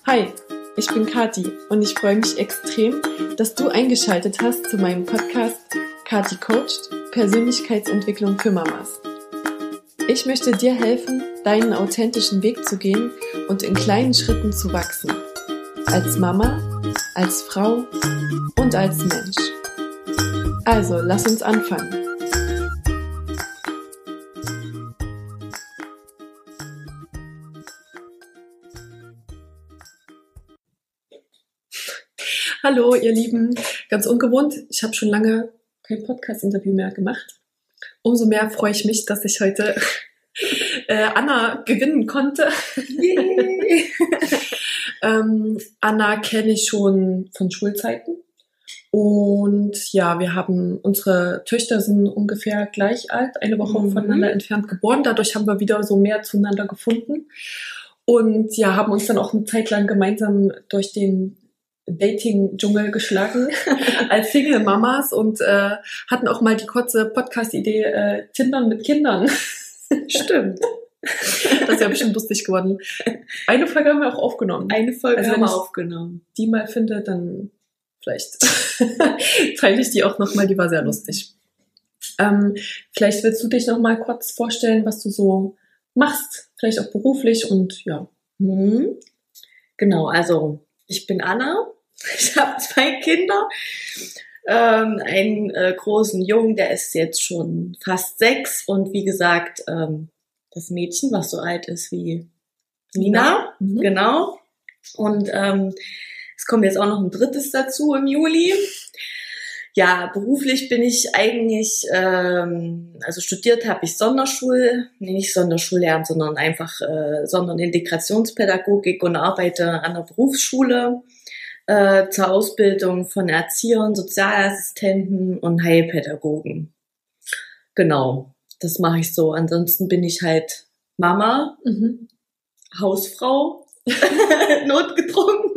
Hi, ich bin Kati und ich freue mich extrem, dass du eingeschaltet hast zu meinem Podcast Kati Coacht – Persönlichkeitsentwicklung für Mamas. Ich möchte dir helfen, deinen authentischen Weg zu gehen und in kleinen Schritten zu wachsen. Als Mama, als Frau und als Mensch. Also, lass uns anfangen. Hallo, ihr Lieben. Ganz ungewohnt. Ich habe schon lange kein Podcast-Interview mehr gemacht. Umso mehr freue ich mich, dass ich heute Anna gewinnen konnte. Anna kenne ich schon von Schulzeiten. Und ja, unsere Töchter sind ungefähr gleich alt, eine Woche voneinander entfernt geboren. Dadurch haben wir wieder so mehr zueinander gefunden. Und ja, haben uns dann auch eine Zeit lang gemeinsam durch den Dating-Dschungel geschlagen als Single-Mamas und hatten auch mal die kurze Podcast-Idee Tindern mit Kindern. Stimmt. Das ist ja bestimmt lustig geworden. Eine Folge haben wir auch aufgenommen. Haben wir aufgenommen. Die mal finde, dann vielleicht teile ich die auch nochmal, die war sehr lustig. Vielleicht willst du dich nochmal kurz vorstellen, was du so machst, vielleicht auch beruflich und ja. Genau, also ich bin Anna, ich habe 2 Kinder, einen großen Jungen, der ist jetzt schon fast 6 und wie gesagt, das Mädchen, was so alt ist wie Nina, genau. Und es kommt jetzt auch noch ein 3. dazu im Juli. Ja, beruflich bin ich eigentlich, also studiert habe ich nicht Sonderschullehramt, sondern einfach Sonderintegrationspädagogik und arbeite an der Berufsschule zur Ausbildung von Erziehern, Sozialassistenten und Heilpädagogen. Genau, das mache ich so. Ansonsten bin ich halt Mama, Hausfrau, notgedrungen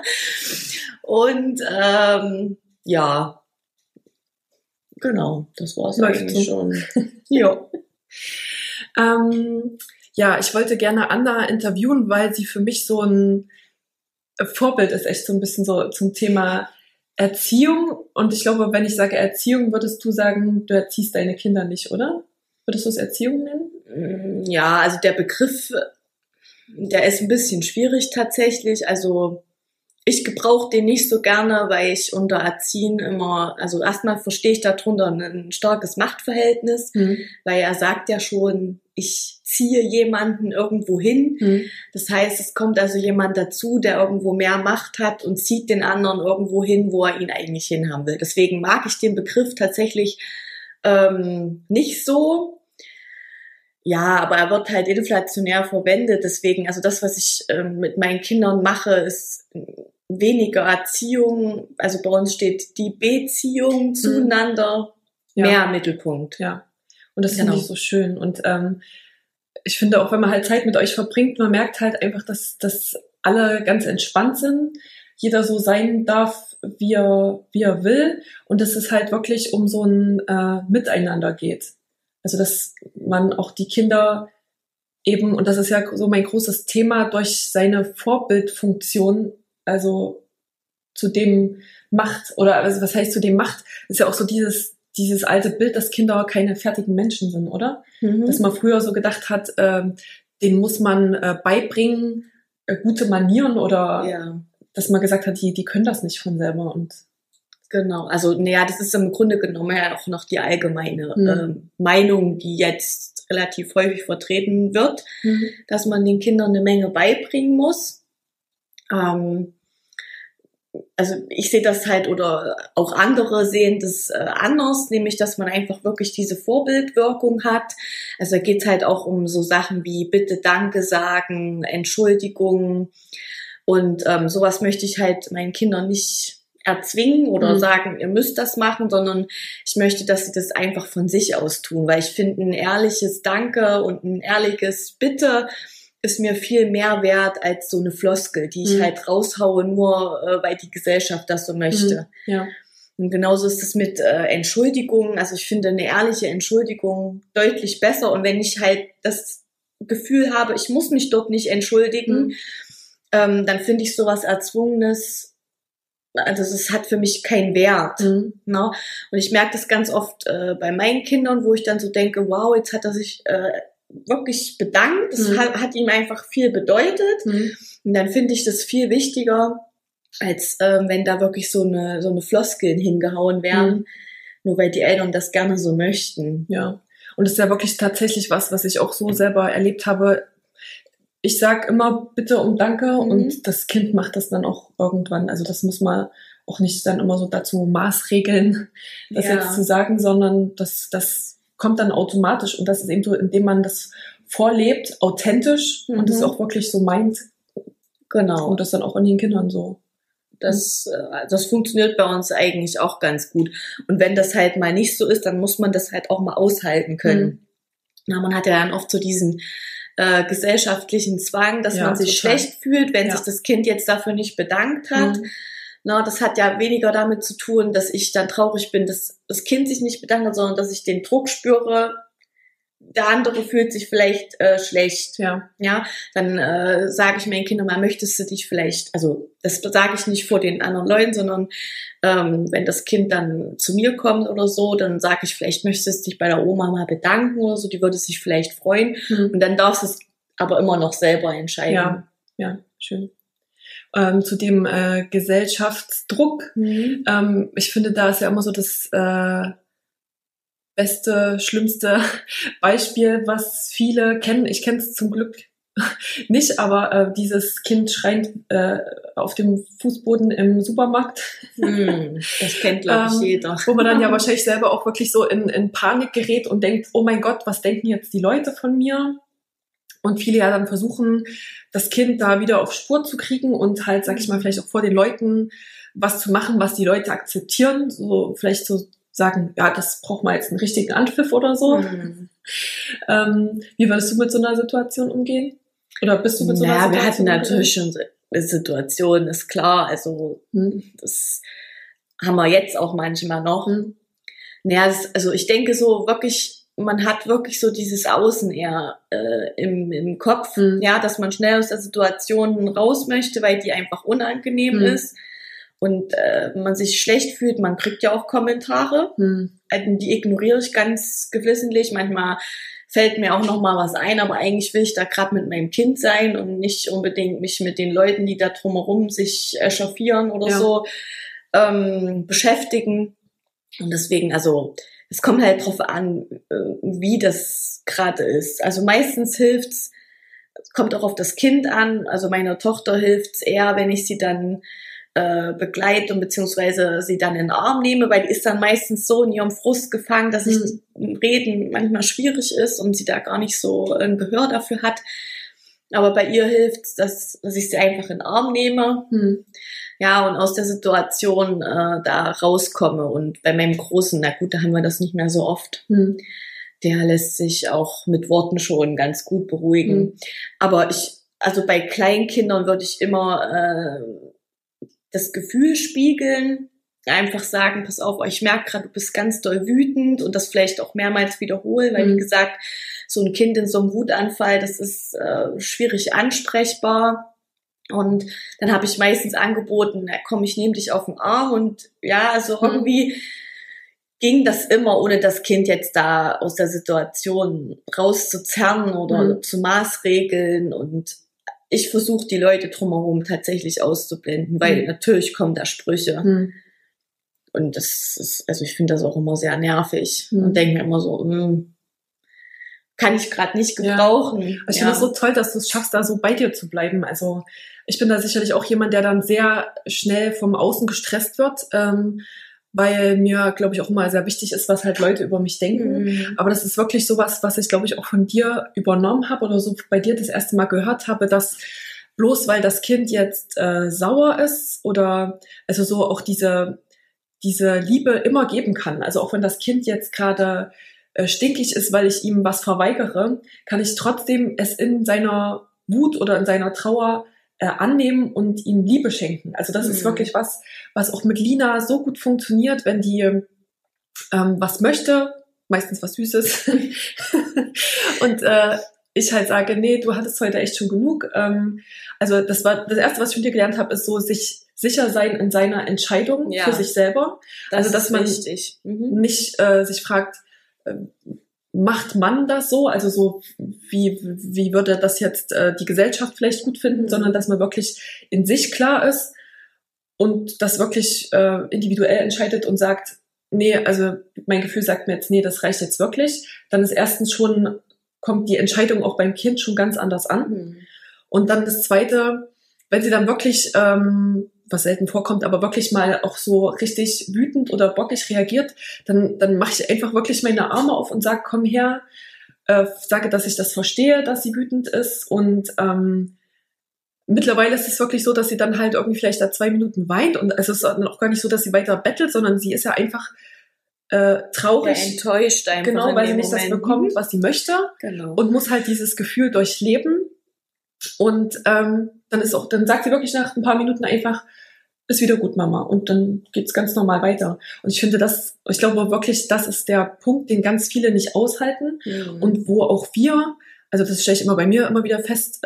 und ja, genau, das war's eigentlich schon. Ja. Ja, ich wollte gerne Anna interviewen, weil sie für mich so ein Vorbild ist, echt so ein bisschen so zum Thema Erziehung. Und ich glaube, wenn ich sage Erziehung, würdest du sagen, du erziehst deine Kinder nicht, oder? Würdest du es Erziehung nennen? Ja, also der Begriff, der ist ein bisschen schwierig tatsächlich. Also ich gebrauche den nicht so gerne, weil ich unter Erziehen immer, also erstmal verstehe ich darunter ein starkes Machtverhältnis, weil er sagt ja schon, ich ziehe jemanden irgendwo hin. Das heißt, es kommt also jemand dazu, der irgendwo mehr Macht hat und zieht den anderen irgendwo hin, wo er ihn eigentlich hinhaben will. Deswegen mag ich den Begriff tatsächlich nicht so. Ja, aber er wird halt inflationär verwendet. Deswegen, also das, was ich mit meinen Kindern mache, ist weniger Erziehung. Also bei uns steht die Beziehung zueinander mehr im Mittelpunkt. Ja, und das finde ich so schön. Und ich finde auch, wenn man halt Zeit mit euch verbringt, man merkt halt einfach, dass alle ganz entspannt sind. Jeder so sein darf, wie er will. Und dass es halt wirklich um so ein Miteinander geht. Also, dass man auch die Kinder eben, und das ist ja so mein großes Thema, durch seine Vorbildfunktion, also zu dem macht, oder also was heißt zu dem macht, ist ja auch so dieses alte Bild, dass Kinder keine fertigen Menschen sind, oder? Dass man früher so gedacht hat, denen muss man beibringen, gute Manieren oder dass man gesagt hat, die können das nicht von selber und genau, also naja, das ist im Grunde genommen ja auch noch die allgemeine Meinung, die jetzt relativ häufig vertreten wird, dass man den Kindern eine Menge beibringen muss. Also ich sehe das halt, oder auch andere sehen das anders, nämlich dass man einfach wirklich diese Vorbildwirkung hat. Also da geht es halt auch um so Sachen wie Bitte, Danke sagen, Entschuldigung und sowas möchte ich halt meinen Kindern nicht erzwingen oder sagen, ihr müsst das machen, sondern ich möchte, dass sie das einfach von sich aus tun, weil ich finde, ein ehrliches Danke und ein ehrliches Bitte ist mir viel mehr wert als so eine Floskel, die ich halt raushaue, nur weil die Gesellschaft das so möchte. Ja. Und genauso ist es mit Entschuldigungen. Also ich finde eine ehrliche Entschuldigung deutlich besser. Und wenn ich halt das Gefühl habe, ich muss mich dort nicht entschuldigen, dann finde ich sowas Erzwungenes, also es hat für mich keinen Wert. Ne? Und ich merke das ganz oft bei meinen Kindern, wo ich dann so denke, wow, jetzt hat er sich wirklich bedankt. Das hat ihm einfach viel bedeutet. Und dann finde ich das viel wichtiger, als wenn da wirklich so eine Floskeln hingehauen werden, nur weil die Eltern das gerne so möchten. Ja, und das ist ja wirklich tatsächlich was ich auch so selber erlebt habe. Ich sag immer bitte und danke und das Kind macht das dann auch irgendwann. Also das muss man auch nicht dann immer so dazu maßregeln, das jetzt zu sagen, sondern das kommt dann automatisch und das ist eben so, indem man das vorlebt, authentisch und es auch wirklich so meint. Genau. Und das dann auch an den Kindern so. Das funktioniert bei uns eigentlich auch ganz gut. Und wenn das halt mal nicht so ist, dann muss man das halt auch mal aushalten können. Na, man hat ja dann oft so diesen gesellschaftlichen Zwang, dass man sich schlecht fühlt, wenn sich das Kind jetzt dafür nicht bedankt hat. Na, das hat ja weniger damit zu tun, dass ich dann traurig bin, dass das Kind sich nicht bedankt hat, sondern dass ich den Druck spüre, der andere fühlt sich vielleicht schlecht. Ja, dann sage ich meinen Kindern mal, möchtest du dich vielleicht, also das sage ich nicht vor den anderen Leuten, sondern wenn das Kind dann zu mir kommt oder so, dann sage ich, vielleicht möchtest du dich bei der Oma mal bedanken oder so, die würde sich vielleicht freuen. Und dann darfst du es aber immer noch selber entscheiden. Ja, schön. Zu dem Gesellschaftsdruck. Ich finde, da ist ja immer so das beste, schlimmste Beispiel, was viele kennen. Ich kenne es zum Glück nicht, aber dieses Kind schreiend auf dem Fußboden im Supermarkt. Das kennt, glaube ich, jeder. Wo man dann ja wahrscheinlich selber auch wirklich so in Panik gerät und denkt, oh mein Gott, was denken jetzt die Leute von mir? Und viele ja dann versuchen, das Kind da wieder auf Spur zu kriegen und halt, sag ich mal, vielleicht auch vor den Leuten was zu machen, was die Leute akzeptieren. So vielleicht so sagen, ja, das braucht man jetzt einen richtigen Anpfiff oder so. Wie würdest du mit so einer Situation umgehen? Oder bist du mit so einer Situation? Ja, wir hatten natürlich schon Situationen, ist klar. Also das haben wir jetzt auch manchmal noch. Naja, also ich denke so wirklich, man hat wirklich so dieses Außen eher im Kopf, ja, dass man schnell aus der Situation raus möchte, weil die einfach unangenehm ist und man sich schlecht fühlt. Man kriegt ja auch Kommentare, die ignoriere ich ganz geflissentlich. Manchmal fällt mir auch noch mal was ein, aber eigentlich will ich da gerade mit meinem Kind sein und nicht unbedingt mich mit den Leuten, die da drumherum sich echauffieren oder so beschäftigen. Und deswegen, also es kommt halt drauf an, wie das gerade ist. Also meistens hilft's, kommt auch auf das Kind an. Also meiner Tochter hilft's eher, wenn ich sie dann begleite und beziehungsweise sie dann in den Arm nehme, weil die ist dann meistens so in ihrem Frust gefangen, dass Reden manchmal schwierig ist und sie da gar nicht so ein Gehör dafür hat. Aber bei ihr hilft's, dass ich sie einfach in den Arm nehme. Ja, und aus der Situation da rauskomme. Und bei meinem Großen, na gut, da haben wir das nicht mehr so oft. Der lässt sich auch mit Worten schon ganz gut beruhigen. Aber also bei Kleinkindern würde ich immer das Gefühl spiegeln, einfach sagen, pass auf, ich merke gerade, du bist ganz doll wütend und das vielleicht auch mehrmals wiederholen, weil wie gesagt, so ein Kind in so einem Wutanfall, das ist schwierig ansprechbar. Und dann habe ich meistens angeboten, na komm, ich nehme dich auf den Arm und ja, also irgendwie ging das immer, ohne das Kind jetzt da aus der Situation rauszuzerren oder zu maßregeln. Und ich versuche die Leute drumherum tatsächlich auszublenden, weil natürlich kommen da Sprüche. Und das ist, also ich finde das auch immer sehr nervig und denke mir immer so, kann ich gerade nicht gebrauchen. Ja. Ich finde es so toll, dass du es schaffst, da so bei dir zu bleiben. Also ich bin da sicherlich auch jemand, der dann sehr schnell vom Außen gestresst wird, weil mir, glaube ich, auch immer sehr wichtig ist, was halt Leute über mich denken. Aber das ist wirklich sowas, was ich, glaube ich, auch von dir übernommen habe oder so bei dir das erste Mal gehört habe, dass bloß weil das Kind jetzt sauer ist oder also so auch diese Liebe immer geben kann. Also auch wenn das Kind jetzt gerade stinkig ist, weil ich ihm was verweigere, kann ich trotzdem es in seiner Wut oder in seiner Trauer annehmen und ihm Liebe schenken. Also das ist wirklich was auch mit Lina so gut funktioniert, wenn die was möchte, meistens was Süßes und ich halt sage, nee, du hattest heute echt schon genug. Also das war das Erste, was ich von dir gelernt habe, ist so sich sicher sein in seiner Entscheidung für sich selber. Also dass man nicht sich fragt, macht man das so? Also so wie würde das jetzt die Gesellschaft vielleicht gut finden, sondern dass man wirklich in sich klar ist und das wirklich individuell entscheidet und sagt, nee, also mein Gefühl sagt mir jetzt, nee, das reicht jetzt wirklich. Dann ist erstens schon, kommt die Entscheidung auch beim Kind schon ganz anders an. Und dann das Zweite, wenn sie dann wirklich, was selten vorkommt, aber wirklich mal auch so richtig wütend oder bockig reagiert, dann mache ich einfach wirklich meine Arme auf und sage, komm her, sage, dass ich das verstehe, dass sie wütend ist und mittlerweile ist es wirklich so, dass sie dann halt irgendwie vielleicht da 2 Minuten weint und es ist dann auch gar nicht so, dass sie weiter bettelt, sondern sie ist ja einfach traurig. Ja, enttäuscht einfach. Genau, weil sie nicht das bekommt, was sie möchte und muss halt dieses Gefühl durchleben und dann sagt sie wirklich nach ein paar Minuten einfach, ist wieder gut, Mama. Und dann geht's ganz normal weiter. Und ich finde ich glaube wirklich, das ist der Punkt, den ganz viele nicht aushalten und wo auch wir, also das stelle ich immer bei mir immer wieder fest,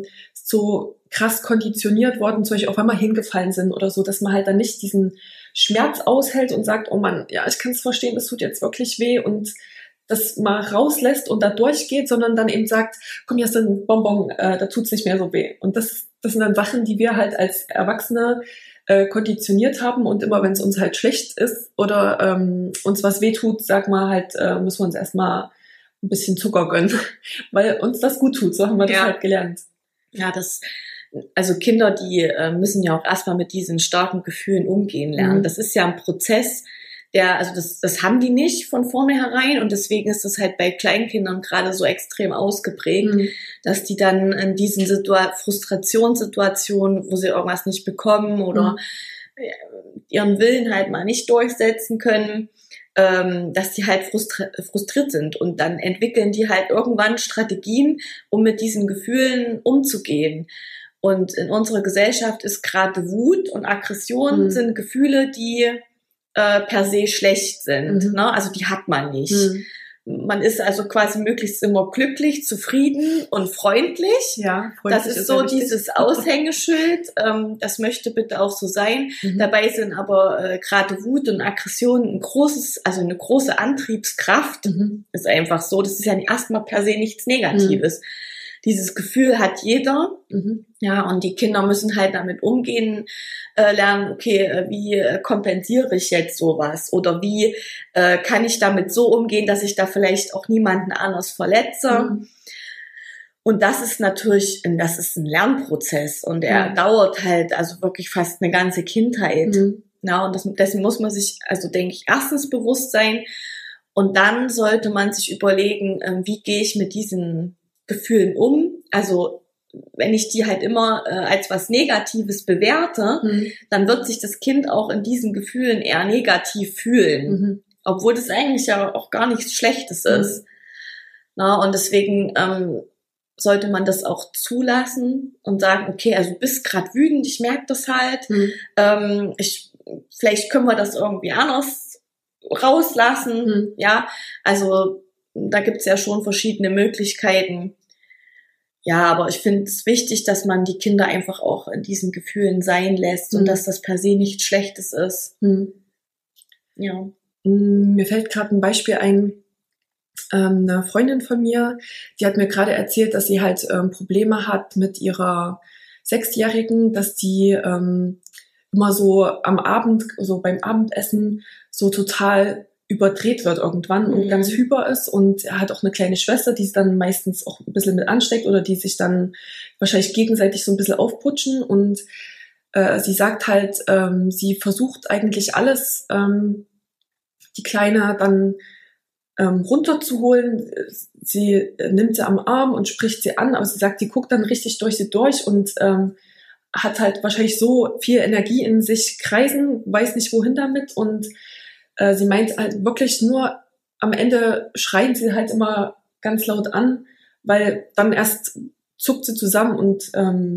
so krass konditioniert worden, zum Beispiel auch wenn wir hingefallen sind oder so, dass man halt dann nicht diesen Schmerz aushält und sagt, oh Mann, ja, ich kann es verstehen, das tut jetzt wirklich weh und das mal rauslässt und da durchgeht, sondern dann eben sagt, komm, hier ist ein Bonbon, da tut's nicht mehr so weh. Und das sind dann Sachen, die wir halt als Erwachsene konditioniert haben und immer wenn es uns halt schlecht ist oder uns was weh tut, sag mal halt, müssen wir uns erstmal ein bisschen Zucker gönnen, weil uns das gut tut, so haben wir das halt gelernt. Ja, also Kinder, die müssen ja auch erstmal mit diesen starken Gefühlen umgehen lernen. Das ist ja ein Prozess, das haben die nicht von vornherein und deswegen ist das halt bei Kleinkindern gerade so extrem ausgeprägt, dass die dann in diesen Frustrationssituationen, wo sie irgendwas nicht bekommen oder ihren Willen halt mal nicht durchsetzen können, dass die halt frustriert sind und dann entwickeln die halt irgendwann Strategien, um mit diesen Gefühlen umzugehen. Und in unserer Gesellschaft ist gerade Wut und Aggression sind Gefühle, die per se schlecht sind. Ne? Also die hat man nicht. Man ist also quasi möglichst immer glücklich, zufrieden und freundlich. Ja, das ist so dieses Aushängeschild. Das möchte bitte auch so sein. Dabei sind aber gerade Wut und Aggression eine große Antriebskraft. Ist einfach so. Das ist ja erstmal per se nichts Negatives. Dieses Gefühl hat jeder. Ja, und die Kinder müssen halt damit umgehen, lernen, okay, wie kompensiere ich jetzt sowas? Oder wie kann ich damit so umgehen, dass ich da vielleicht auch niemanden anders verletze? Und das ist natürlich, das ist ein Lernprozess und er dauert halt also wirklich fast eine ganze Kindheit. Ja, und dessen muss man sich, also denke ich, erstens bewusst sein und dann sollte man sich überlegen, wie gehe ich mit diesen Gefühlen um? Also wenn ich die halt immer als was Negatives bewerte, dann wird sich das Kind auch in diesen Gefühlen eher negativ fühlen, obwohl das eigentlich ja auch gar nichts Schlechtes ist. Na, und deswegen sollte man das auch zulassen und sagen, okay, also du bist gerade wütend, ich merke das halt, vielleicht können wir das irgendwie anders rauslassen, ja, also da gibt's ja schon verschiedene Möglichkeiten. Ja, aber ich finde es wichtig, dass man die Kinder einfach auch in diesen Gefühlen sein lässt und dass das per se nichts Schlechtes ist. Ja. Mir fällt gerade ein Beispiel ein, eine Freundin von mir, die hat mir gerade erzählt, dass sie halt Probleme hat mit ihrer 6-Jährigen, dass die immer so am Abend, so beim Abendessen so total überdreht wird irgendwann und ganz hyper ist und er hat auch eine kleine Schwester, die es dann meistens auch ein bisschen mit ansteckt oder die sich dann wahrscheinlich gegenseitig so ein bisschen aufputschen und sie sagt halt, sie versucht eigentlich alles, die Kleine dann runterzuholen. Sie nimmt sie am Arm und spricht sie an, aber sie sagt, sie guckt dann richtig durch sie durch und hat halt wahrscheinlich so viel Energie in sich kreisen, weiß nicht wohin damit und sie meint halt wirklich nur, am Ende schreien sie halt immer ganz laut an, weil dann erst zuckt sie zusammen und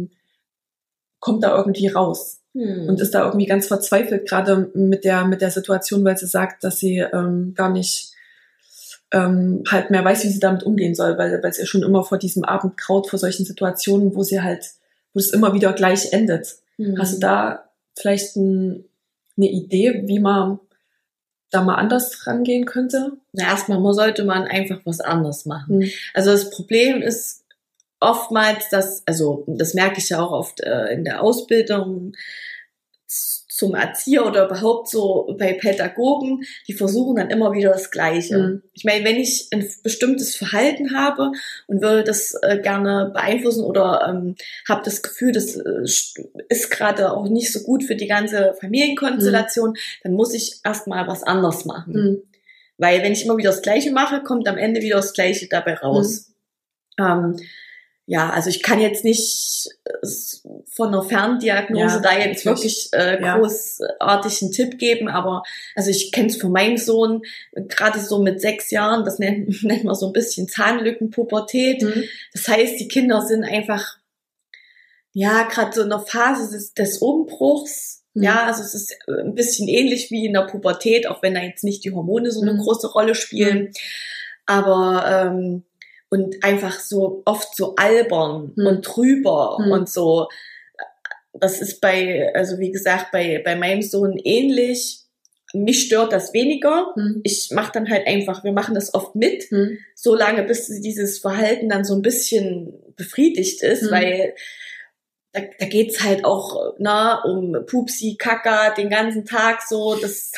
kommt da irgendwie raus und ist da irgendwie ganz verzweifelt, gerade mit der Situation, weil sie sagt, dass sie gar nicht halt mehr weiß, wie sie damit umgehen soll, weil es ja schon immer vor diesem Abend graut, vor solchen Situationen, wo es immer wieder gleich endet. Hast du da vielleicht eine Idee, wie man da mal anders rangehen könnte? Na, erstmal sollte man einfach was anderes machen. Also das Problem ist oftmals, das merke ich ja auch oft in der Ausbildung zum Erzieher oder überhaupt so bei Pädagogen, die versuchen dann immer wieder das Gleiche. Ich meine, wenn ich ein bestimmtes Verhalten habe und würde das gerne beeinflussen oder habe das Gefühl, das ist gerade auch nicht so gut für die ganze Familienkonstellation, dann muss ich erstmal was anderes machen. Weil wenn ich immer wieder das Gleiche mache, kommt am Ende wieder das Gleiche dabei raus. Ja, also ich kann jetzt nicht von einer Ferndiagnose da jetzt wirklich großartig einen Tipp geben, aber also ich kenne es von meinem Sohn, gerade so mit 6 Jahren, das nennt man so ein bisschen Zahnlückenpubertät. Das heißt, die Kinder sind einfach, gerade so in der Phase des Umbruchs. Ja, also es ist ein bisschen ähnlich wie in der Pubertät, auch wenn da jetzt nicht die Hormone so eine große Rolle spielen. Aber und einfach so oft so albern und drüber und so. Das ist wie gesagt, bei meinem Sohn ähnlich. Mich stört das weniger. Ich mache dann halt einfach, wir machen das oft mit, so lange, bis dieses Verhalten dann so ein bisschen befriedigt ist, weil da geht's halt auch um Pupsi, Kaka den ganzen Tag so. Das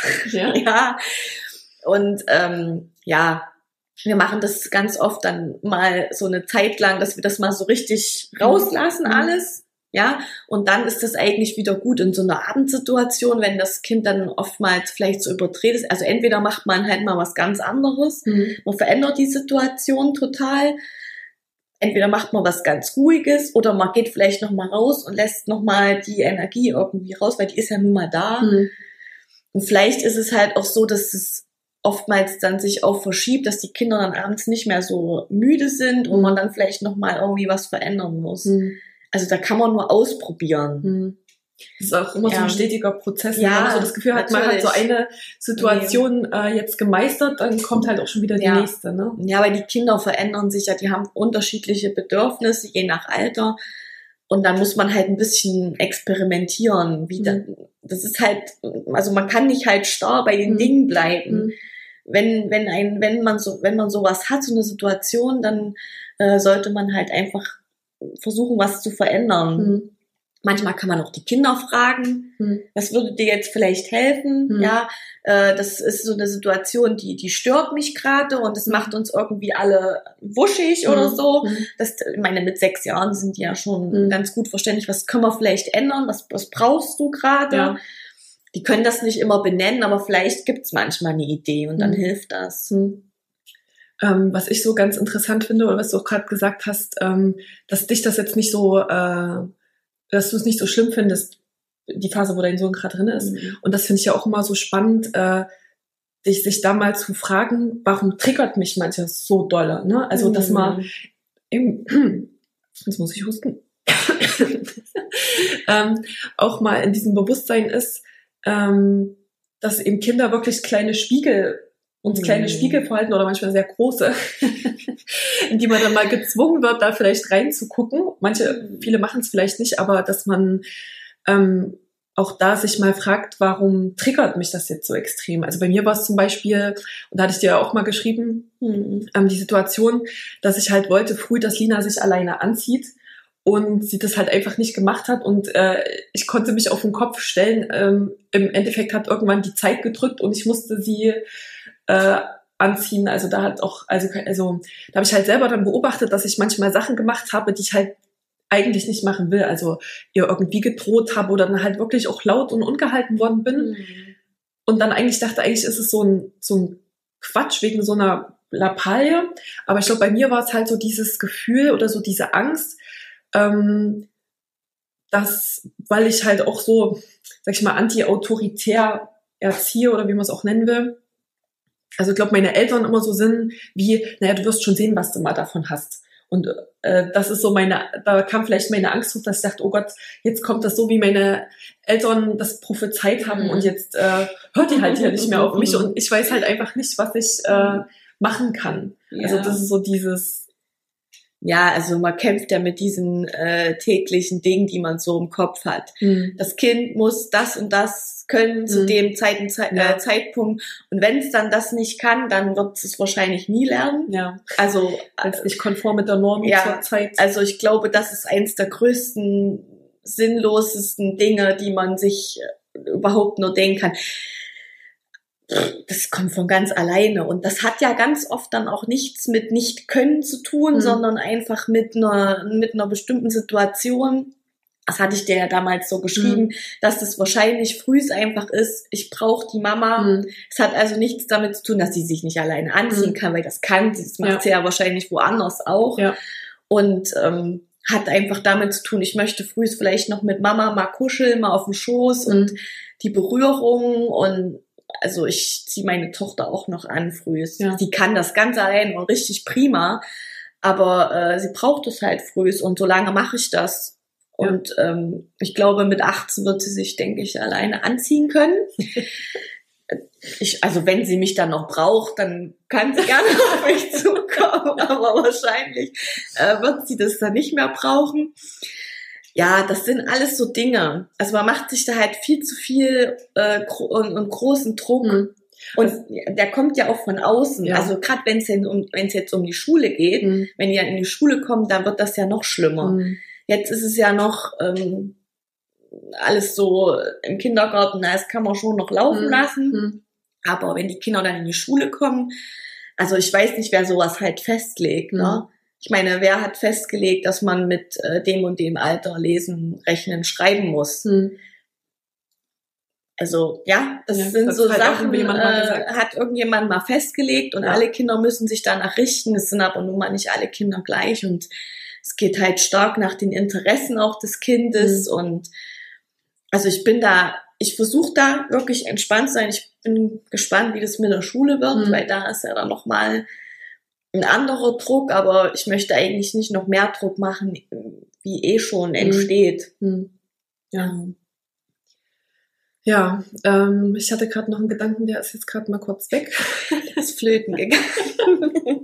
Und wir machen das ganz oft dann mal so eine Zeit lang, dass wir das mal so richtig rauslassen alles, und dann ist das eigentlich wieder gut in so einer Abendsituation, wenn das Kind dann oftmals vielleicht so überdreht ist. Also entweder macht man halt mal was ganz anderes, man verändert die Situation total, entweder macht man was ganz Ruhiges oder man geht vielleicht noch mal raus und lässt noch mal die Energie irgendwie raus, weil die ist ja nun mal da. Und vielleicht ist es halt auch so, dass es oftmals dann sich auch verschiebt, dass die Kinder dann abends nicht mehr so müde sind und man dann vielleicht noch mal irgendwie was verändern muss. Also da kann man nur ausprobieren. Das ist auch immer so ein stetiger Prozess. Wenn man so das Gefühl hat, man hat so eine Situation jetzt gemeistert, dann kommt halt auch schon wieder die nächste. Ne? Ja, weil die Kinder verändern sich ja, die haben unterschiedliche Bedürfnisse, je nach Alter. Und dann muss man halt ein bisschen experimentieren. Das ist halt, also man kann nicht halt starr bei den Dingen bleiben. Wenn man sowas hat, so eine Situation, dann sollte man halt einfach versuchen, was zu verändern. Manchmal kann man auch die Kinder fragen, was würde dir jetzt vielleicht helfen? Das ist so eine Situation, die stört mich gerade und das macht uns irgendwie alle wuschig oder so. Ich meine, mit 6 Jahren sind die ja schon ganz gut verständlich, was können wir vielleicht ändern, was brauchst du gerade? Ja. Die können das nicht immer benennen, aber vielleicht gibt's manchmal eine Idee und dann hilft das. Was ich so ganz interessant finde, oder was du auch gerade gesagt hast, dass dich das jetzt nicht so, dass du es nicht so schlimm findest, die Phase, wo dein Sohn gerade drin ist. Und das finde ich ja auch immer so spannend, sich da mal zu fragen, warum triggert mich manches so dolle, ne? Also, dass man jetzt muss ich husten, auch mal in diesem Bewusstsein ist, dass eben Kinder wirklich kleine Spiegel verhalten oder manchmal sehr große, in die man dann mal gezwungen wird, da vielleicht reinzugucken. Viele machen es vielleicht nicht, aber dass man auch da sich mal fragt, warum triggert mich das jetzt so extrem? Also bei mir war es zum Beispiel, und da hatte ich dir ja auch mal geschrieben, die Situation, dass ich halt wollte früh, dass Lina sich alleine anzieht und sie das halt einfach nicht gemacht hat und ich konnte mich auf den Kopf stellen. Im Endeffekt hat irgendwann die Zeit gedrückt und ich musste sie anziehen. Also da hat auch, da habe ich halt selber dann beobachtet, dass ich manchmal Sachen gemacht habe, die ich halt eigentlich nicht machen will. Also ihr irgendwie gedroht habe oder dann halt wirklich auch laut und ungehalten worden bin. Und dann dachte, eigentlich ist es so ein Quatsch wegen so einer Lappalie. Aber ich glaube, bei mir war es halt so dieses Gefühl oder so diese Angst, dass, weil ich halt auch so, sag ich mal, anti-autoritär erziehe oder wie man es auch nennen will. Also ich glaube, meine Eltern immer so sind wie, naja, du wirst schon sehen, was du mal davon hast. Und das ist so da kam vielleicht meine Angst hoch, dass ich dachte, oh Gott, jetzt kommt das so, wie meine Eltern das prophezeit haben und jetzt hört die halt hier nicht mehr auf mich und ich weiß halt einfach nicht, was machen kann. Ja. Also das ist so dieses... Ja, also man kämpft ja mit diesen täglichen Dingen, die man so im Kopf hat. Das Kind muss das und das können zu dem Zeitpunkt. Und wenn es dann das nicht kann, dann wird es wahrscheinlich nie lernen. Ja. Also als nicht konform mit der Norm zur Zeit. Also ich glaube, das ist eins der größten, sinnlosesten Dinge, die man sich überhaupt nur denken kann. Das kommt von ganz alleine und das hat ja ganz oft dann auch nichts mit Nicht-Können zu tun, sondern einfach mit einer bestimmten Situation. Das hatte ich dir ja damals so geschrieben, dass das wahrscheinlich frühs einfach ist, ich brauche die Mama. Es hat also nichts damit zu tun, dass sie sich nicht alleine anziehen kann, weil das kann sie, das macht sie ja wahrscheinlich woanders auch. Ja. Und hat einfach damit zu tun, ich möchte frühs vielleicht noch mit Mama mal kuscheln, mal auf dem Schoß und die Berührung und also ich ziehe meine Tochter auch noch an frühs. Ja. Sie kann das ganz allein und richtig prima, aber sie braucht es halt frühs und so lange mache ich das. Ja. Und ich glaube, mit 18 wird sie sich, denke ich, alleine anziehen können. Also wenn sie mich dann noch braucht, dann kann sie gerne auf mich zukommen, aber wahrscheinlich wird sie das dann nicht mehr brauchen. Ja, das sind alles so Dinge. Also man macht sich da halt viel zu viel und großen Druck. Und der kommt ja auch von außen. Ja. Also gerade wenn es jetzt um die Schule geht, wenn die dann in die Schule kommen, dann wird das ja noch schlimmer. Jetzt ist es ja noch alles so im Kindergarten, das kann man schon noch laufen lassen. Aber wenn die Kinder dann in die Schule kommen, also ich weiß nicht, wer sowas halt festlegt, ne? Ich meine, wer hat festgelegt, dass man mit dem und dem Alter lesen, rechnen, schreiben muss? Also ja, das sind so Sachen, hat irgendjemand mal festgelegt und alle Kinder müssen sich danach richten. Es sind aber nun mal nicht alle Kinder gleich und es geht halt stark nach den Interessen auch des Kindes und also ich versuche da wirklich entspannt zu sein. Ich bin gespannt, wie das mit der Schule wird, weil da ist ja dann nochmal ein anderer Druck, aber ich möchte eigentlich nicht noch mehr Druck machen, wie schon entsteht. Ja. Ja, ich hatte gerade noch einen Gedanken, der ist jetzt gerade mal kurz weg. Der ist flöten gegangen.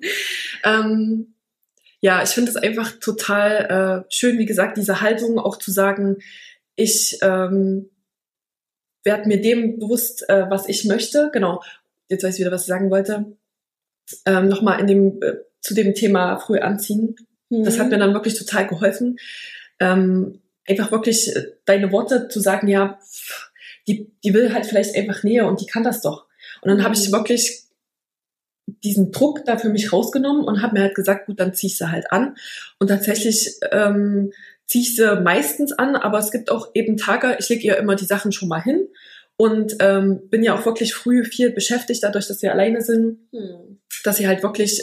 Ja, ich finde es einfach total schön, wie gesagt, diese Haltung auch zu sagen, ich werde mir dem bewusst, was ich möchte. Genau, jetzt weiß ich wieder, was ich sagen wollte. Nochmal zu dem Thema früh anziehen. Das hat mir dann wirklich total geholfen. Einfach wirklich deine Worte zu sagen, ja, die will halt vielleicht einfach Nähe und die kann das doch. Und dann habe ich wirklich diesen Druck da für mich rausgenommen und habe mir halt gesagt, gut, dann zieh ich sie halt an. Und tatsächlich ziehe ich sie meistens an, aber es gibt auch eben Tage, ich lege ihr immer die Sachen schon mal hin und bin ja auch wirklich früh viel beschäftigt, dadurch, dass wir alleine sind, dass sie halt wirklich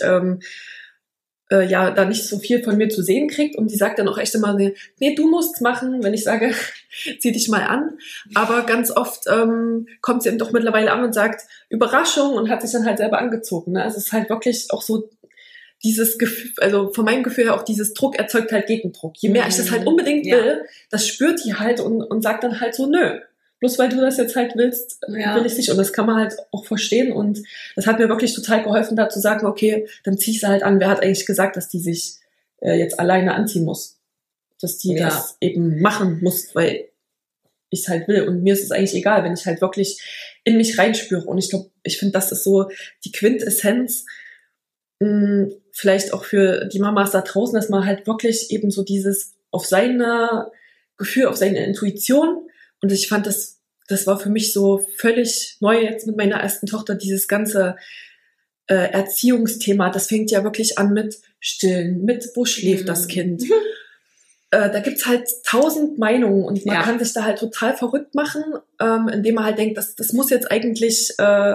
da nicht so viel von mir zu sehen kriegt und die sagt dann auch echt immer, nee, du musst's machen, wenn ich sage, zieh dich mal an, aber ganz oft kommt sie eben doch mittlerweile an und sagt, Überraschung und hat sich dann halt selber angezogen, ne? Also es ist halt wirklich auch so dieses Gefühl, also von meinem Gefühl her auch dieses Druck erzeugt halt Gegendruck. Je mehr ich das halt unbedingt will, das spürt die halt und sagt dann halt so, nö, bloß weil du das jetzt halt willst, will ich nicht. Und das kann man halt auch verstehen. Und das hat mir wirklich total geholfen, da zu sagen, okay, dann zieh ich sie halt an. Wer hat eigentlich gesagt, dass die sich jetzt alleine anziehen muss? Dass die das eben machen muss, weil ich es halt will. Und mir ist es eigentlich egal, wenn ich halt wirklich in mich reinspüre. Und ich glaube, ich finde, das ist so die Quintessenz, vielleicht auch für die Mamas da draußen, dass man halt wirklich eben so dieses auf seine Gefühl, auf seine Intuition. Und ich fand, das war für mich so völlig neu jetzt mit meiner ersten Tochter, dieses ganze Erziehungsthema. Das fängt ja wirklich an mit Stillen, mit wo schläft das Kind. Da gibt's halt 1000 Meinungen und man kann sich da halt total verrückt machen, indem man halt denkt, das muss jetzt eigentlich...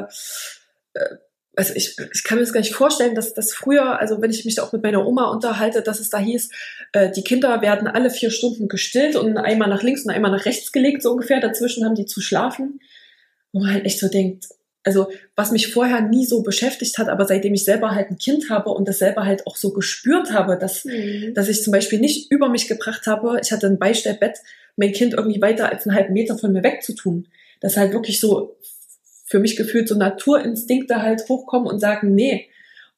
Also ich kann mir das gar nicht vorstellen, dass das früher, also wenn ich mich da auch mit meiner Oma unterhalte, dass es da hieß, die Kinder werden alle 4 Stunden gestillt und einmal nach links und einmal nach rechts gelegt, so ungefähr. Dazwischen haben die zu schlafen. Wo man halt echt so denkt, also was mich vorher nie so beschäftigt hat, aber seitdem ich selber halt ein Kind habe und das selber halt auch so gespürt habe, dass ich zum Beispiel nicht über mich gebracht habe, ich hatte ein Beistellbett, mein Kind irgendwie weiter als einen halben Meter von mir wegzutun. Das halt wirklich so für mich gefühlt so Naturinstinkte halt hochkommen und sagen, nee.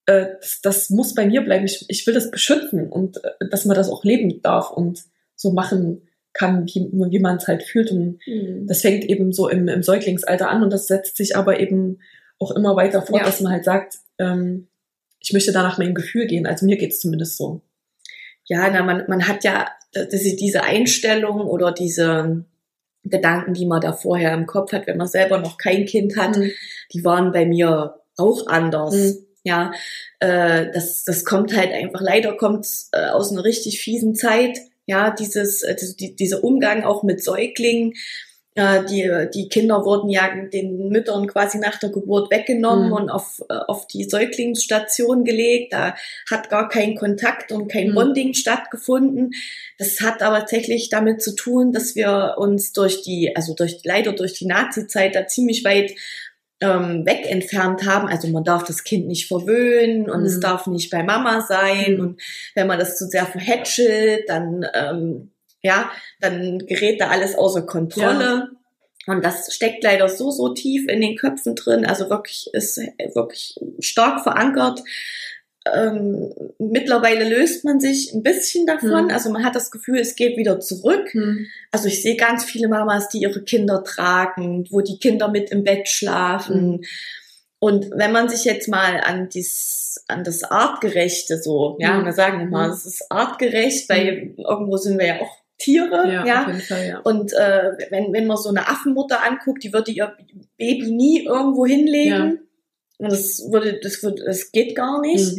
das muss bei mir bleiben. Ich will das beschützen und dass man das auch leben darf und so machen kann, wie man es halt fühlt. Und das fängt eben so im Säuglingsalter an und das setzt sich aber eben auch immer weiter fort, dass man halt sagt, ich möchte da nach meinem Gefühl gehen. Also mir geht's zumindest so. Ja, man hat ja diese Einstellung oder diese Gedanken, die man da vorher im Kopf hat, wenn man selber noch kein Kind hat, die waren bei mir auch anders. Ja, das kommt halt einfach, leider kommt's aus einer richtig fiesen Zeit. Ja, dieser Umgang auch mit Säuglingen. Die Kinder wurden ja den Müttern quasi nach der Geburt weggenommen und auf die Säuglingsstation gelegt. Da hat gar kein Kontakt und kein Bonding stattgefunden. Das hat aber tatsächlich damit zu tun, dass wir uns durch die Nazi-Zeit da ziemlich weit weg entfernt haben. Also man darf das Kind nicht verwöhnen und es darf nicht bei Mama sein. Und wenn man das zu sehr verhätschelt, dann gerät da alles außer Kontrolle. Ja. Und das steckt leider so tief in den Köpfen drin. Also ist wirklich stark verankert. Mittlerweile löst man sich ein bisschen davon. Also man hat das Gefühl, es geht wieder zurück. Also ich sehe ganz viele Mamas, die ihre Kinder tragen, wo die Kinder mit im Bett schlafen. Und wenn man sich jetzt mal an das Artgerechte so, und da sagen wir mal, es ist artgerecht, weil irgendwo sind wir ja auch Tiere, ja. Auf jeden Fall, ja. Und wenn man so eine Affenmutter anguckt, die würde ihr Baby nie irgendwo hinlegen. Und das geht gar nicht.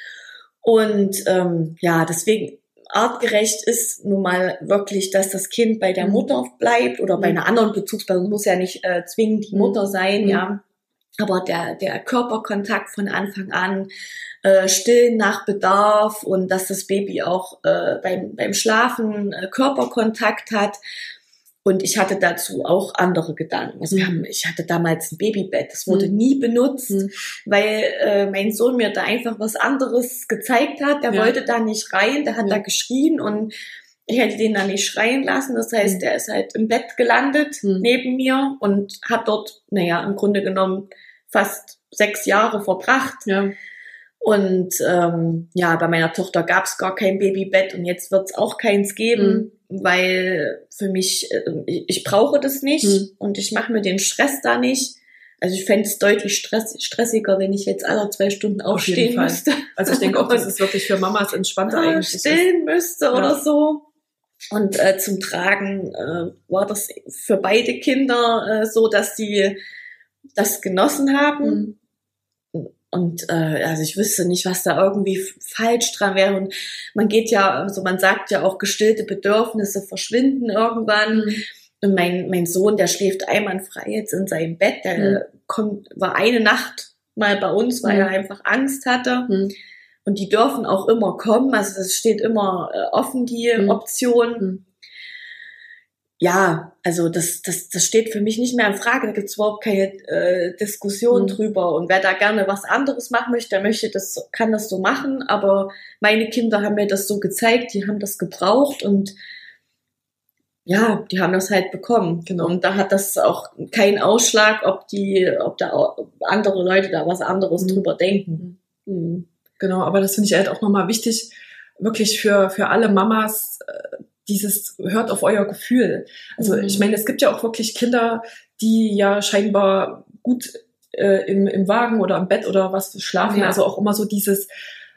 Und deswegen artgerecht ist nun mal wirklich, dass das Kind bei der Mutter bleibt oder bei einer anderen Bezugsperson, muss ja nicht zwingend die Mutter sein, ja. Aber der Körperkontakt von Anfang an, stillen nach Bedarf und dass das Baby auch beim Schlafen Körperkontakt hat. Und ich hatte dazu auch andere Gedanken. Also ich hatte damals ein Babybett, das wurde nie benutzt, weil mein Sohn mir da einfach was anderes gezeigt hat. Der wollte da nicht rein, der hat da geschrien und ich hätte den da nicht schreien lassen. Das heißt, der ist halt im Bett gelandet neben mir und hat dort, im Grunde genommen fast 6 Jahre verbracht. Ja. Und bei meiner Tochter gab es gar kein Babybett und jetzt wird es auch keins geben, weil für mich, ich brauche das nicht und ich mache mir den Stress da nicht. Also ich fände es deutlich stressiger, wenn ich jetzt alle 2 Stunden aufstehen müsste. Also ich denke auch, dass es wirklich für Mamas entspannter eigentlich stillen müsste oder so. Und zum Tragen war das für beide Kinder so, dass sie das genossen haben. Und also ich wüsste nicht, was da irgendwie falsch dran wäre. Und man sagt ja auch, gestillte Bedürfnisse verschwinden irgendwann. Und mein Sohn, der schläft einwandfrei jetzt in seinem Bett. Der war eine Nacht mal bei uns, weil er einfach Angst hatte. Und die dürfen auch immer kommen. Also das steht immer offen, die Option. Ja, also das steht für mich nicht mehr in Frage. Da gibt es überhaupt keine Diskussion drüber. Und wer da gerne was anderes machen möchte, kann das so machen. Aber meine Kinder haben mir das so gezeigt, die haben das gebraucht und ja, die haben das halt bekommen. Genau. Und da hat das auch keinen Ausschlag, ob da andere Leute da was anderes drüber denken. Genau, aber das finde ich halt auch nochmal wichtig, wirklich für alle Mamas, dieses hört auf euer Gefühl. Also ich meine, es gibt ja auch wirklich Kinder, die ja scheinbar gut im Wagen oder im Bett oder was schlafen. Ja. Also auch immer so dieses,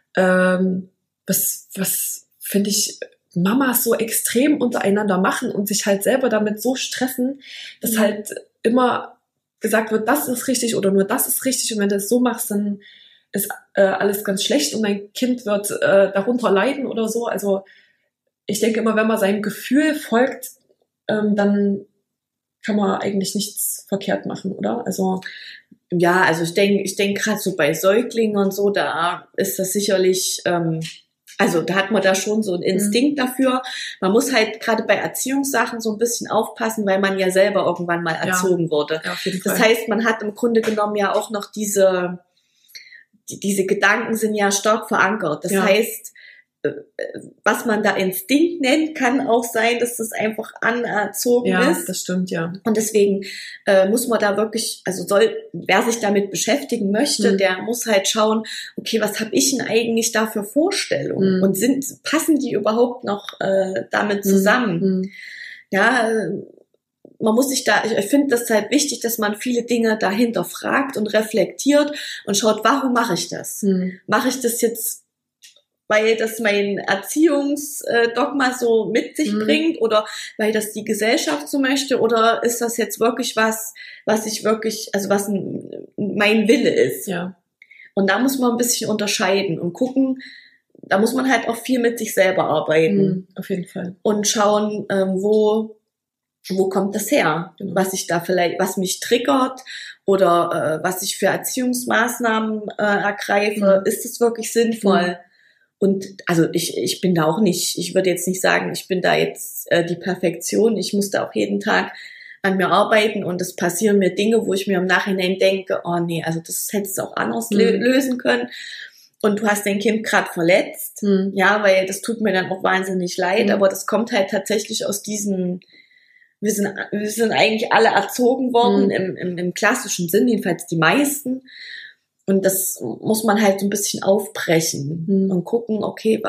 was finde ich, Mamas so extrem untereinander machen und sich halt selber damit so stressen, dass halt immer gesagt wird, das ist richtig oder nur das ist richtig. Und wenn du das so machst, dann ist alles ganz schlecht und dein Kind wird darunter leiden oder so. Also ich denke immer, wenn man seinem Gefühl folgt, dann kann man eigentlich nichts verkehrt machen, oder? Also ja, also ich denke gerade so bei Säuglingen und so, da ist das sicherlich, also da hat man da schon so einen Instinkt dafür. Man muss halt gerade bei Erziehungssachen so ein bisschen aufpassen, weil man ja selber irgendwann mal erzogen wurde. Ja, auf jeden Fall. Das heißt, man hat im Grunde genommen ja auch noch diese Gedanken sind ja stark verankert. Das heißt, was man da Instinkt nennt, kann auch sein, dass das einfach anerzogen ist. Ja, das stimmt, ja. Und deswegen muss man da wirklich, also wer sich damit beschäftigen möchte, der muss halt schauen, okay, was habe ich denn eigentlich da für Vorstellungen? Und passen die überhaupt noch damit zusammen? Ja, man muss sich da, ich finde das halt wichtig, dass man viele Dinge dahinter fragt und reflektiert und schaut, warum mache ich das? Mache ich das jetzt, weil das mein Erziehungsdogma so mit sich bringt oder weil das die Gesellschaft so möchte, oder ist das jetzt wirklich was ich wirklich, also was mein Wille ist? Ja. Und da muss man ein bisschen unterscheiden und gucken, da muss man halt auch viel mit sich selber arbeiten. Auf jeden Fall. Und schauen, wo kommt das her? Genau. Was mich triggert oder was ich für Erziehungsmaßnahmen ergreife. Ist es wirklich sinnvoll? Und also ich bin da auch nicht, ich würde jetzt nicht sagen, ich bin da jetzt die Perfektion. Ich muss da auch jeden Tag an mir arbeiten und es passieren mir Dinge, wo ich mir im Nachhinein denke, oh nee, also das hättest du auch anders lösen können. Und du hast dein Kind gerade verletzt, ja, weil das tut mir dann auch wahnsinnig leid, aber das kommt halt tatsächlich aus diesen, wir sind eigentlich alle erzogen worden im klassischen Sinn, jedenfalls die meisten. Und das muss man halt so ein bisschen aufbrechen und gucken, okay,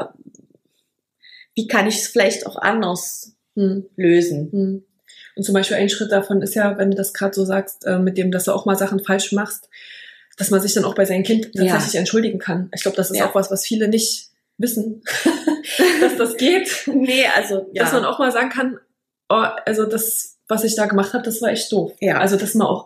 wie kann ich es vielleicht auch anders lösen? Und zum Beispiel ein Schritt davon ist ja, wenn du das gerade so sagst, mit dem, dass du auch mal Sachen falsch machst, dass man sich dann auch bei seinem Kind tatsächlich entschuldigen kann. Ich glaube, das ist auch was viele nicht wissen, dass das geht. Nee, also dass man auch mal sagen kann, oh, also das, was ich da gemacht habe, das war echt doof. Ja. Also dass man auch,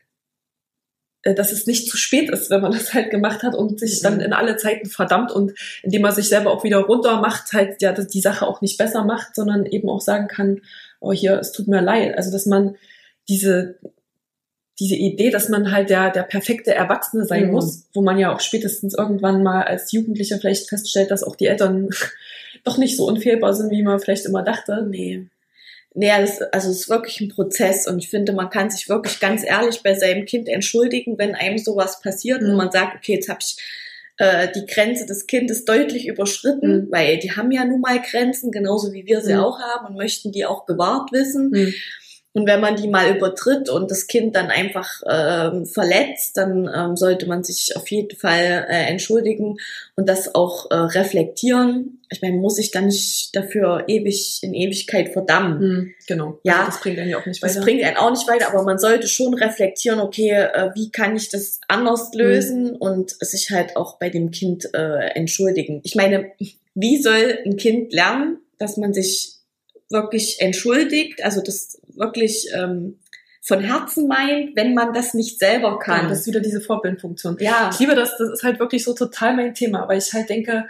dass es nicht zu spät ist, wenn man das halt gemacht hat und sich dann in alle Zeiten verdammt und indem man sich selber auch wieder runter macht, halt ja die Sache auch nicht besser macht, sondern eben auch sagen kann, oh hier, es tut mir leid. Also dass man diese Idee, dass man halt der perfekte Erwachsene sein muss, wo man ja auch spätestens irgendwann mal als Jugendlicher vielleicht feststellt, dass auch die Eltern doch nicht so unfehlbar sind, wie man vielleicht immer dachte. Nee, es ist wirklich ein Prozess und ich finde, man kann sich wirklich ganz ehrlich bei seinem Kind entschuldigen, wenn einem sowas passiert und man sagt, okay, jetzt habe ich die Grenze des Kindes deutlich überschritten, weil die haben ja nun mal Grenzen, genauso wie wir sie auch haben und möchten die auch gewahrt wissen. Und wenn man die mal übertritt und das Kind dann einfach verletzt, dann sollte man sich auf jeden Fall entschuldigen und das auch reflektieren. Ich meine, muss ich dann nicht dafür in Ewigkeit verdammen. Genau. Ja, also das bringt einen ja auch nicht weiter. Das bringt einen auch nicht weiter, aber man sollte schon reflektieren, okay, wie kann ich das anders lösen und sich halt auch bei dem Kind entschuldigen. Ich meine, wie soll ein Kind lernen, dass man sich wirklich entschuldigt, also das wirklich von Herzen meint, wenn man das nicht selber kann. Ja, das ist wieder diese Vorbildfunktion. Ja. Ich liebe das ist halt wirklich so total mein Thema, weil ich halt denke,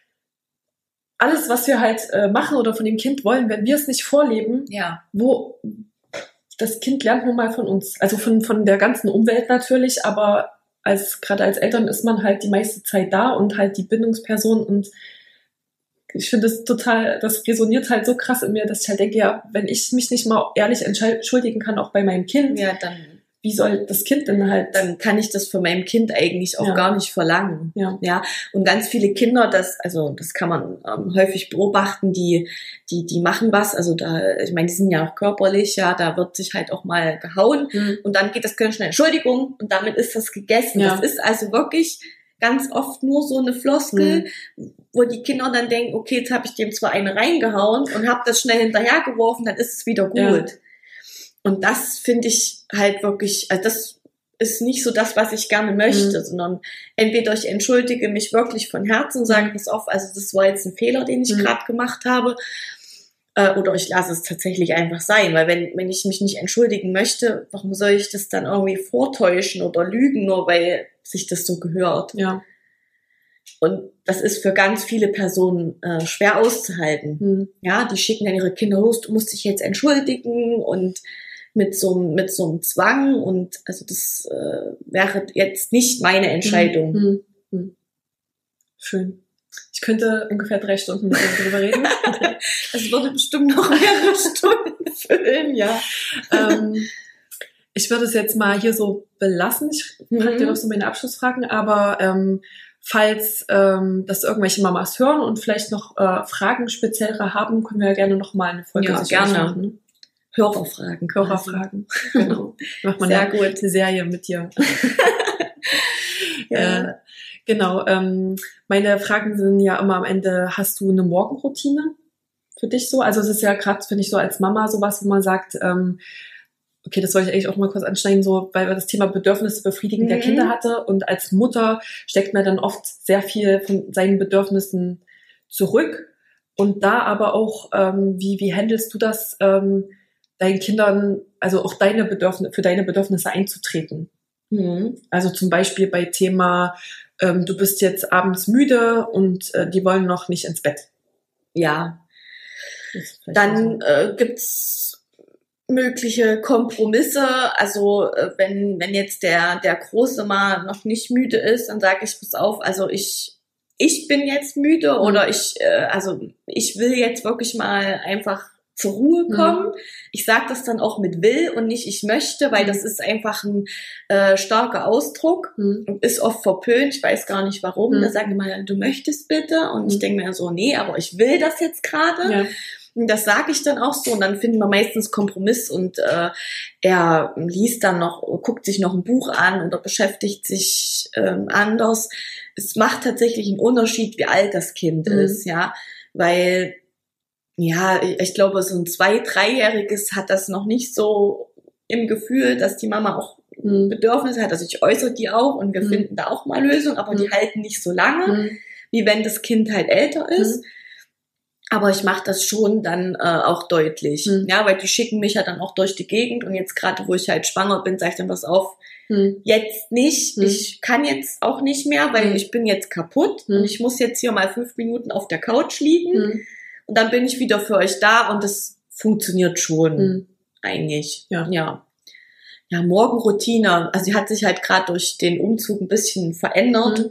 alles, was wir halt machen oder von dem Kind wollen, wenn wir es nicht vorleben, wo das Kind lernt nun mal von uns, also von der ganzen Umwelt natürlich, aber gerade als Eltern ist man halt die meiste Zeit da und halt die Bindungsperson und ich finde das resoniert halt so krass in mir, dass ich halt denke, ja, wenn ich mich nicht mal ehrlich entschuldigen kann, auch bei meinem Kind, dann wie soll das Kind denn halt? Dann kann ich das von meinem Kind eigentlich auch gar nicht verlangen. Ja. Und ganz viele Kinder, das kann man häufig beobachten, die machen was, also ich meine, die sind ja auch körperlich, ja, da wird sich halt auch mal gehauen und dann geht das ganz schnell, Entschuldigung, und damit ist das gegessen. Ja. Das ist also wirklich ganz oft nur so eine Floskel, wo die Kinder dann denken, okay, jetzt habe ich dem zwar eine reingehauen und habe das schnell hinterhergeworfen, dann ist es wieder gut. Ja. Und das finde ich halt wirklich, also das ist nicht so das, was ich gerne möchte, sondern entweder ich entschuldige mich wirklich von Herzen und sage, pass auf, also das war jetzt ein Fehler, den ich gerade gemacht habe, oder ich lasse es tatsächlich einfach sein, weil wenn ich mich nicht entschuldigen möchte, warum soll ich das dann irgendwie vortäuschen oder lügen, nur weil sich das so gehört? Ja. Und das ist für ganz viele Personen schwer auszuhalten. Ja, die schicken dann ihre Kinder los, du musst dich jetzt entschuldigen und mit so einem Zwang und also das wäre jetzt nicht meine Entscheidung. Schön. Ich könnte ungefähr 3 Stunden mit dir darüber reden. Das würde bestimmt noch mehrere Stunden füllen, ja. Ich würde es jetzt mal hier so belassen. Ich frage dir noch so meine Abschlussfragen, aber falls das irgendwelche Mamas hören und vielleicht noch Fragen speziellere haben, können wir ja gerne noch mal eine Folge Ja, dazu gerne. machen. Hörerfragen. Hörerfragen, genau. Macht man Sehr ja gut. eine Serie mit dir. Ja. Genau. Meine Fragen sind ja immer am Ende, hast du eine Morgenroutine für dich so? Also es ist ja gerade, finde ich, so als Mama sowas, wo man sagt, okay, das wollte ich eigentlich auch mal kurz anschneiden, so, weil wir das Thema Bedürfnisse befriedigen der Kinder hatte und als Mutter steckt man dann oft sehr viel von seinen Bedürfnissen zurück und da aber auch, wie handelst du das, deinen Kindern, also auch für deine Bedürfnisse einzutreten? Also zum Beispiel bei Thema, du bist jetzt abends müde und die wollen noch nicht ins Bett. Ja. Dann gibt's mögliche Kompromisse. Also wenn jetzt der Große mal noch nicht müde ist, dann sage ich, pass auf, also ich bin jetzt müde oder ich will jetzt wirklich mal einfach zur Ruhe kommen. Ich sage das dann auch mit will und nicht ich möchte, weil das ist einfach ein starker Ausdruck und ist oft verpönt. Ich weiß gar nicht warum. Da sagen die mal, du möchtest bitte und ich denke mir so, nee, aber ich will das jetzt gerade. Ja. Und das sage ich dann auch so und dann finden wir meistens Kompromiss und er liest dann noch, guckt sich noch ein Buch an oder beschäftigt sich anders. Es macht tatsächlich einen Unterschied, wie alt das Kind ist, ja, weil ja, ich glaube, so ein 2-, 3-Jähriges hat das noch nicht so im Gefühl, dass die Mama auch Bedürfnisse hat. Also ich äußere die auch und wir finden da auch mal Lösungen, aber die halten nicht so lange, wie wenn das Kind halt älter ist. Aber ich mache das schon dann auch deutlich, ja, weil die schicken mich ja dann auch durch die Gegend und jetzt gerade, wo ich halt schwanger bin, sage ich dann, pass auf, jetzt nicht, ich kann jetzt auch nicht mehr, weil ich bin jetzt kaputt und ich muss jetzt hier mal 5 Minuten auf der Couch liegen. Und dann bin ich wieder für euch da und das funktioniert schon eigentlich. Ja, Morgenroutine. Also die hat sich halt gerade durch den Umzug ein bisschen verändert.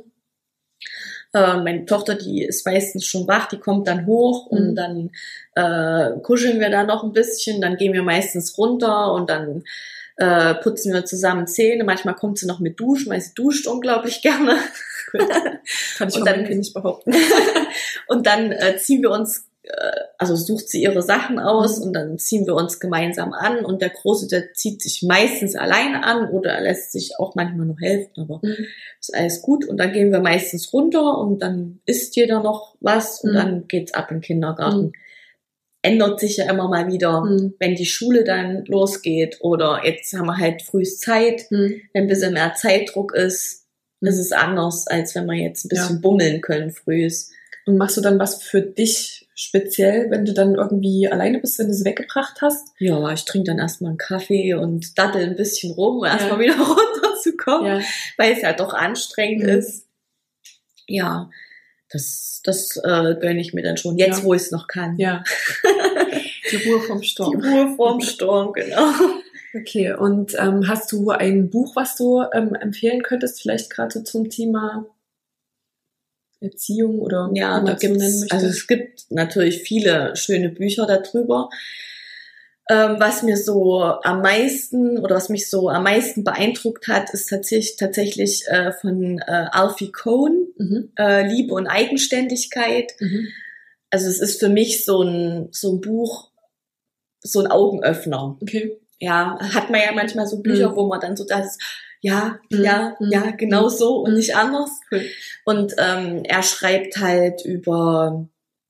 Meine Tochter, die ist meistens schon wach, die kommt dann hoch und dann kuscheln wir da noch ein bisschen. Dann gehen wir meistens runter und dann putzen wir zusammen Zähne. Manchmal kommt sie noch mit duschen, weil sie duscht unglaublich gerne. Cool. Kann ich von meinem Kind nicht behaupten. Und dann ziehen wir uns, also sucht sie ihre Sachen aus und dann ziehen wir uns gemeinsam an und der Große, der zieht sich meistens alleine an oder er lässt sich auch manchmal noch helfen, aber ist alles gut und dann gehen wir meistens runter und dann isst jeder noch was und dann geht's ab in den Kindergarten. Ändert sich ja immer mal wieder, wenn die Schule dann losgeht oder jetzt haben wir halt frühst Zeit, wenn ein bisschen mehr Zeitdruck ist, ist es anders, als wenn wir jetzt ein bisschen bummeln können frühst. Und machst du dann was für dich speziell, wenn du dann irgendwie alleine bist, wenn du sie weggebracht hast? Ja, ich trinke dann erstmal einen Kaffee und dattel ein bisschen rum, um erstmal wieder runterzukommen, weil es ja doch anstrengend ist. Ja, das gönne ich mir dann schon, jetzt wo ich es noch kann. Ja. Die Ruhe vom Sturm. Die Ruhe vom Sturm, genau. Okay, und hast du ein Buch, was du empfehlen könntest, vielleicht gerade zum Thema Erziehung oder ja, da gibt's, also es gibt natürlich viele schöne Bücher darüber. Was mir so am meisten oder was mich so am meisten beeindruckt hat, ist tatsächlich von Alfie Kohn, Liebe und Eigenständigkeit. Also es ist für mich so ein Buch, so ein Augenöffner. Okay. Ja, hat man ja manchmal so Bücher, wo man dann so das genau so und nicht anders. Cool. Und er schreibt halt über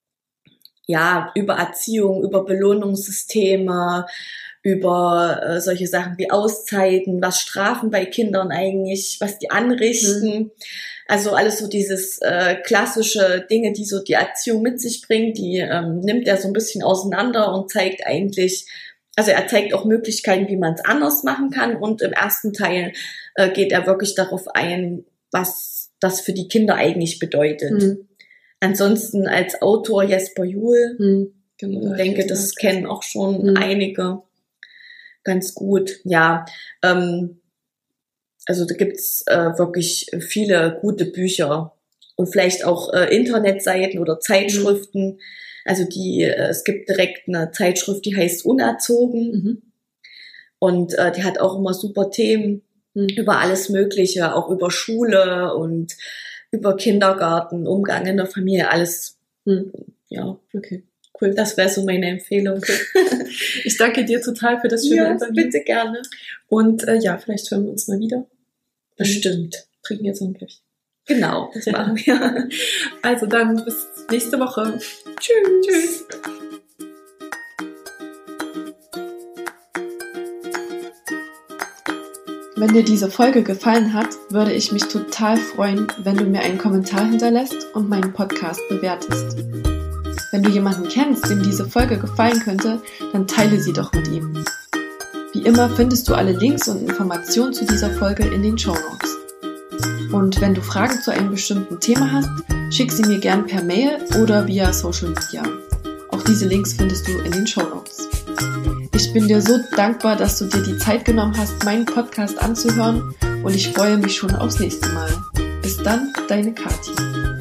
Erziehung, über Belohnungssysteme, über solche Sachen wie Auszeiten, was Strafen bei Kindern eigentlich, was die anrichten. Also alles so dieses klassische Dinge, die so die Erziehung mit sich bringt, die nimmt er so ein bisschen auseinander und zeigt eigentlich, also er zeigt auch Möglichkeiten, wie man es anders machen kann und im ersten Teil geht er wirklich darauf ein, was das für die Kinder eigentlich bedeutet. Ansonsten als Autor Jesper Juhl, genau, ich denke, das kennen auch schon einige ganz gut. Ja, also da gibt's wirklich viele gute Bücher und vielleicht auch Internetseiten oder Zeitschriften. Also es gibt direkt eine Zeitschrift, die heißt Unerzogen und die hat auch immer super Themen über alles Mögliche, auch über Schule und über Kindergarten, Umgang in der Familie, alles. Ja, okay, cool. Das wäre so meine Empfehlung. Ich danke dir total für das schöne Interview. Bitte gerne. Und vielleicht hören wir uns mal wieder. Bestimmt. Trinken jetzt noch ein Käffchen. Genau, das machen wir. Also dann bis nächste Woche. Tschüss. Wenn dir diese Folge gefallen hat, würde ich mich total freuen, wenn du mir einen Kommentar hinterlässt und meinen Podcast bewertest. Wenn du jemanden kennst, dem diese Folge gefallen könnte, dann teile sie doch mit ihm. Wie immer findest du alle Links und Informationen zu dieser Folge in den Shownotes. Und wenn du Fragen zu einem bestimmten Thema hast, schick sie mir gern per Mail oder via Social Media. Auch diese Links findest du in den Shownotes. Ich bin dir so dankbar, dass du dir die Zeit genommen hast, meinen Podcast anzuhören und ich freue mich schon aufs nächste Mal. Bis dann, deine Kathi.